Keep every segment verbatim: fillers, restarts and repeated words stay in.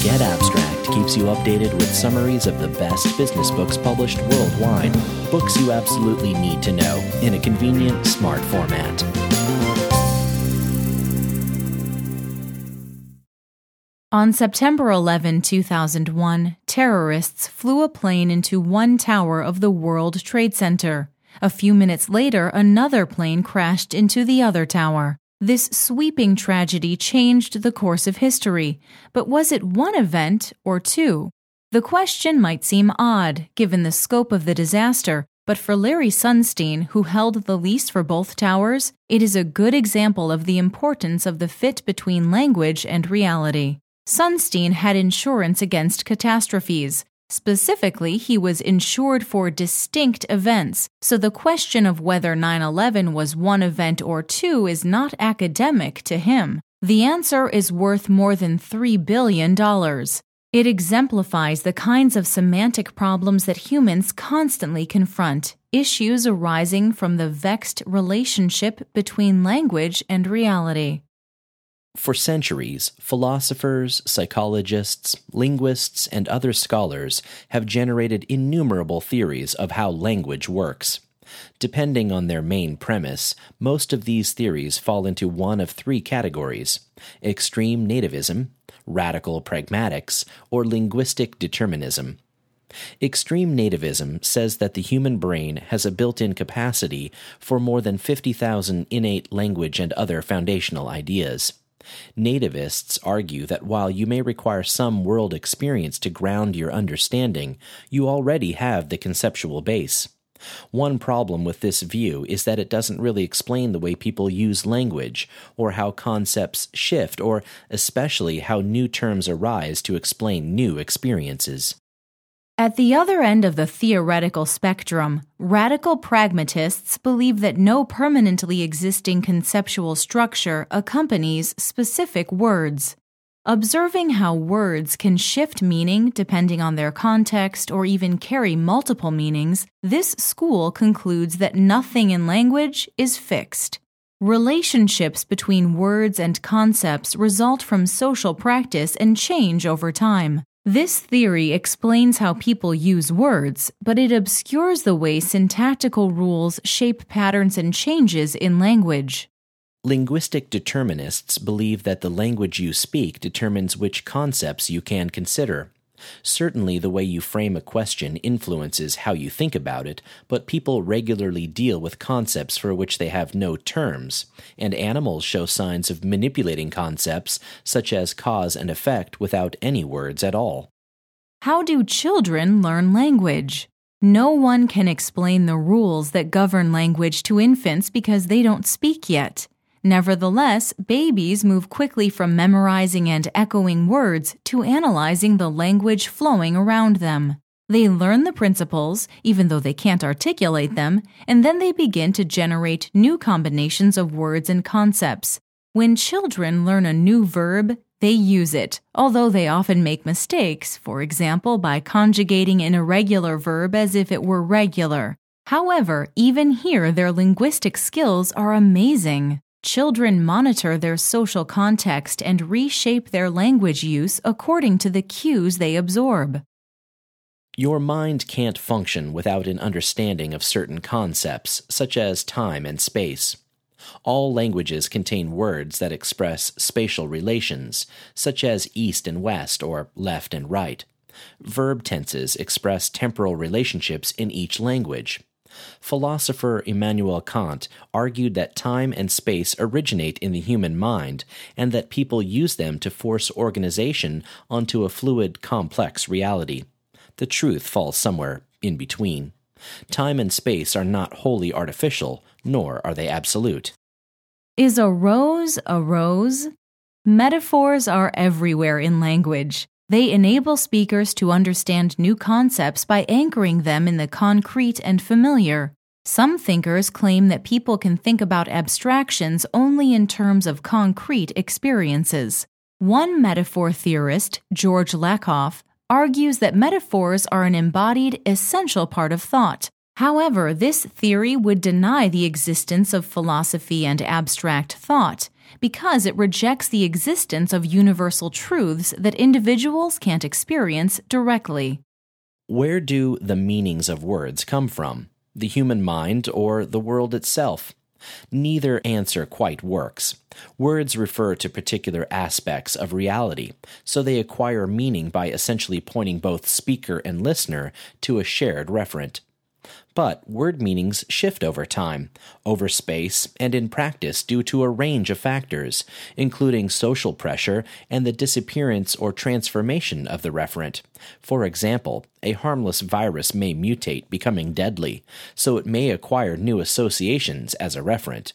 Get Abstract keeps you updated with summaries of the best business books published worldwide. Books you absolutely need to know in a convenient, smart format. On September eleventh, two thousand one, terrorists flew a plane into one tower of the World Trade Center. A few minutes later, another plane crashed into the other tower. This sweeping tragedy changed the course of history, but was it one event or two? The question might seem odd, given the scope of the disaster, but for Larry Sunstein, who held the lease for both towers, it is a good example of the importance of the fit between language and reality. Sunstein had insurance against catastrophes. Specifically, he was insured for distinct events, so the question of whether nine eleven was one event or two is not academic to him. The answer is worth more than three billion dollars. It exemplifies the kinds of semantic problems that humans constantly confront, issues arising from the vexed relationship between language and reality. For centuries, philosophers, psychologists, linguists, and other scholars have generated innumerable theories of how language works. Depending on their main premise, most of these theories fall into one of three categories: extreme nativism, radical pragmatics, or linguistic determinism. Extreme nativism says that the human brain has a built-in capacity for more than fifty thousand innate language and other foundational ideas. Nativists argue that while you may require some world experience to ground your understanding, you already have the conceptual base. One problem with this view is that it doesn't really explain the way people use language, or how concepts shift, or especially how new terms arise to explain new experiences. At the other end of the theoretical spectrum, radical pragmatists believe that no permanently existing conceptual structure accompanies specific words. Observing how words can shift meaning depending on their context or even carry multiple meanings, this school concludes that nothing in language is fixed. Relationships between words and concepts result from social practice and change over time. This theory explains how people use words, but it obscures the way syntactical rules shape patterns and changes in language. Linguistic determinists believe that the language you speak determines which concepts you can consider. Certainly, the way you frame a question influences how you think about it, but people regularly deal with concepts for which they have no terms, and animals show signs of manipulating concepts such as cause and effect without any words at all. How do children learn language? No one can explain the rules that govern language to infants because they don't speak yet. Nevertheless, babies move quickly from memorizing and echoing words to analyzing the language flowing around them. They learn the principles, even though they can't articulate them, and then they begin to generate new combinations of words and concepts. When children learn a new verb, they use it, although they often make mistakes, for example, by conjugating an irregular verb as if it were regular. However, even here, their linguistic skills are amazing. Children monitor their social context and reshape their language use according to the cues they absorb. Your mind can't function without an understanding of certain concepts, such as time and space. All languages contain words that express spatial relations, such as east and west or left and right. Verb tenses express temporal relationships in each language. Philosopher Immanuel Kant argued that time and space originate in the human mind and that people use them to force organization onto a fluid, complex reality. The truth falls somewhere in between. Time and space are not wholly artificial, nor are they absolute. Is a rose a rose? Metaphors are everywhere in language. They enable speakers to understand new concepts by anchoring them in the concrete and familiar. Some thinkers claim that people can think about abstractions only in terms of concrete experiences. One metaphor theorist, George Lakoff, argues that metaphors are an embodied, essential part of thought. However, this theory would deny the existence of philosophy and abstract thought because it rejects the existence of universal truths that individuals can't experience directly. Where do the meanings of words come from? The human mind or the world itself? Neither answer quite works. Words refer to particular aspects of reality, so they acquire meaning by essentially pointing both speaker and listener to a shared referent. But word meanings shift over time, over space, and in practice due to a range of factors, including social pressure and the disappearance or transformation of the referent. For example, a harmless virus may mutate, becoming deadly, so it may acquire new associations as a referent.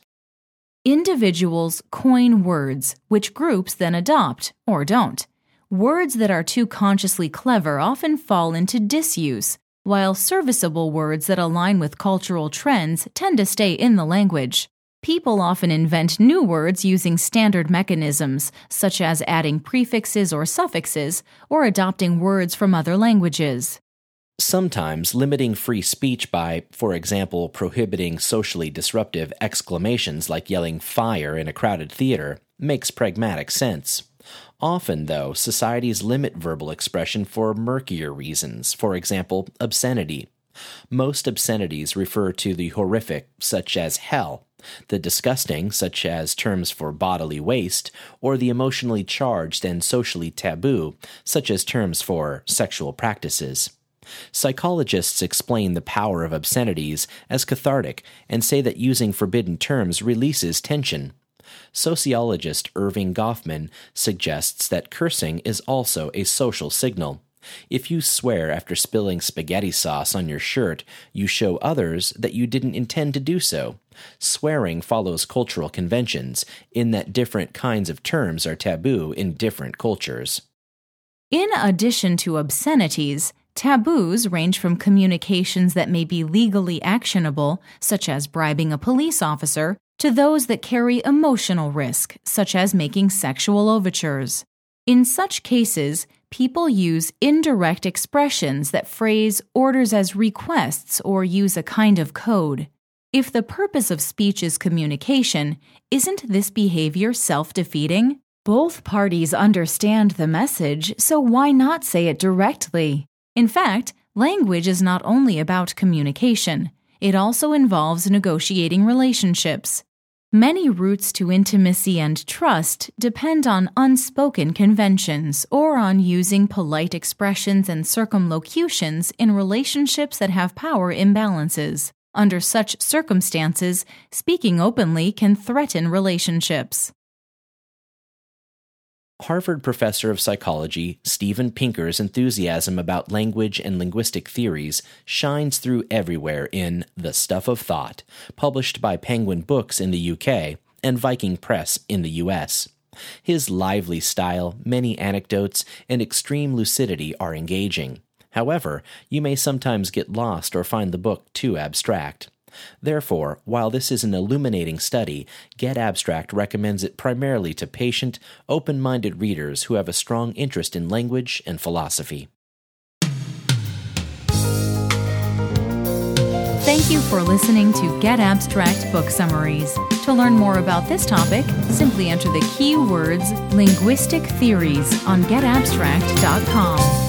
Individuals coin words, which groups then adopt, or don't. Words that are too consciously clever often fall into disuse, while serviceable words that align with cultural trends tend to stay in the language. People often invent new words using standard mechanisms, such as adding prefixes or suffixes, or adopting words from other languages. Sometimes limiting free speech by, for example, prohibiting socially disruptive exclamations like yelling fire in a crowded theater, makes pragmatic sense. Often, though, societies limit verbal expression for murkier reasons, for example, obscenity. Most obscenities refer to the horrific, such as hell, the disgusting, such as terms for bodily waste, or the emotionally charged and socially taboo, such as terms for sexual practices. Psychologists explain the power of obscenities as cathartic and say that using forbidden terms releases tension. Sociologist Irving Goffman suggests that cursing is also a social signal. If you swear after spilling spaghetti sauce on your shirt, you show others that you didn't intend to do so. Swearing follows cultural conventions, in that different kinds of terms are taboo in different cultures. In addition to obscenities, taboos range from communications that may be legally actionable, such as bribing a police officer, to those that carry emotional risk, such as making sexual overtures. In such cases, people use indirect expressions that phrase orders as requests or use a kind of code. If the purpose of speech is communication, isn't this behavior self-defeating? Both parties understand the message, so why not say it directly? In fact, language is not only about communication. It also involves negotiating relationships. Many routes to intimacy and trust depend on unspoken conventions or on using polite expressions and circumlocutions in relationships that have power imbalances. Under such circumstances, speaking openly can threaten relationships. Harvard professor of psychology Steven Pinker's enthusiasm about language and linguistic theories shines through everywhere in The Stuff of Thought, published by Penguin Books in the U K and Viking Press in the U S. His lively style, many anecdotes, and extreme lucidity are engaging. However, you may sometimes get lost or find the book too abstract. Therefore, while this is an illuminating study, Get Abstract recommends it primarily to patient, open-minded readers who have a strong interest in language and philosophy. Thank you for listening to Get Abstract Book Summaries. To learn more about this topic, simply enter the keywords linguistic theories on get abstract dot com.